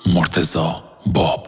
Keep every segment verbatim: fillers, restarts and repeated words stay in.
مرتضی باب.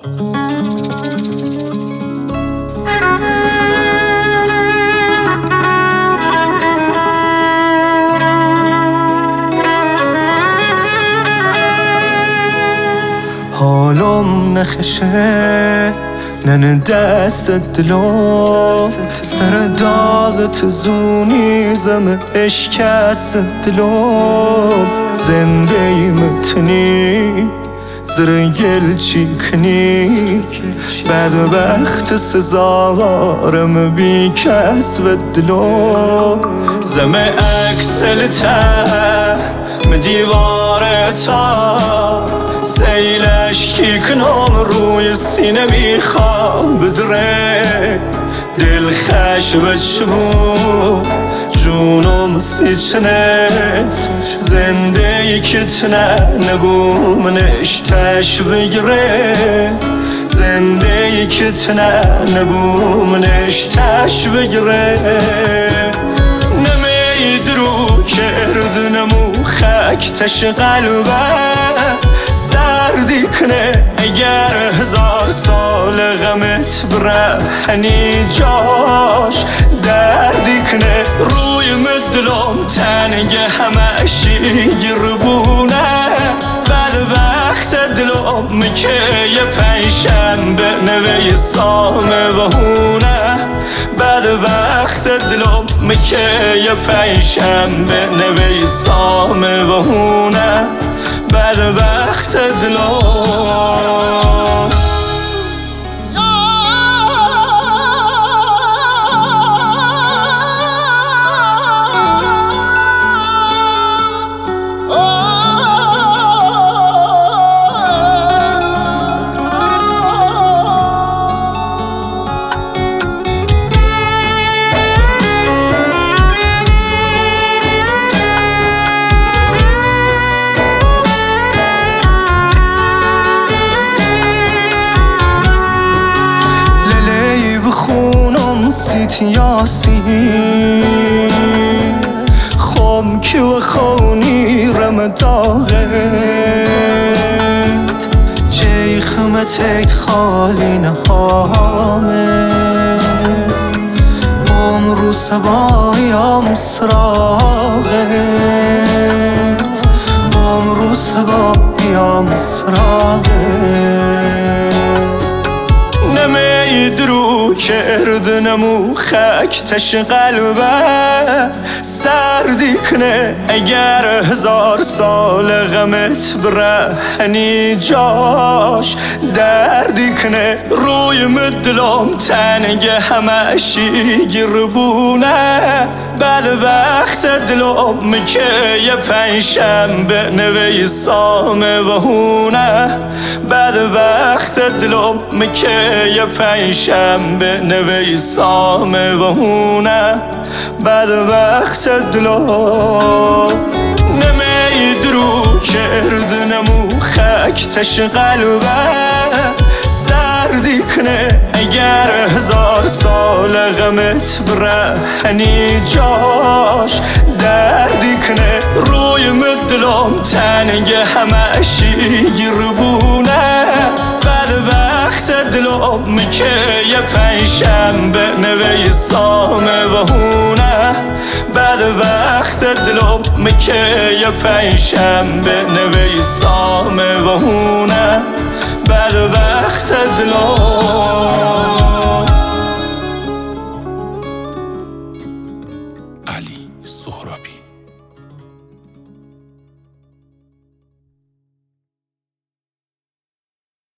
حالم نخشه نن دست دلم، سر داغت زونی زم اشکست دلم. زنده متنی زر گل چیکنی، بدبخت سزاوارم بی کس و دلم. زم اکسلته دیوارتا سیلش کی کنم روی سینه میخوام بدره. دل خش بشمو جونم سیچنه، زنده ای کتنه نبومنش تش بگیره. زنده ای کتنه نبومنش تش بگیره. نمیدرو کردنمو خک تش قلبه، سردی کنه اگر هزار سال غمت بره. هنی جاش دردی کنه روی مدلم تنگ همشی گربونه. بدبخت دلم که یه پنجشنبه نوی سامه و هونه. بدبخت دلم که یه پنجشنبه نوی سامه و هونه. بدبخت دلم سیت یاسین خم که و خونی رمداغت جی خمتت خالی نهامه. عمرو سبایم سراغت، عمرو سبایم سراغت. نمیدرو کردنمو خک تش قلبه، سردی کنه اگر هزار سال غمت بره. هنی جاش دردی کنه روی مدلم تنگ همشی گربونه. بدبخت دلم که یه پنجشنبه نوی سامه و هونه. بدبخت دلم که یه پنجشنبه نوی سامه و هونه. بدبخت دلم نمیدرو کردنمو خک تش قلبه، سردی کنه اگر هزار سال غمت بره. هنی جاش دردی کنه روی مدلم تنگ همشی گربونه. بدبخت دلم که یه پنجشنبه نوی سامه و هونه. بدبخت دلم که یه پنجشنبه نوی سامه و هونه. بدبخت دلم. علی سهرابی.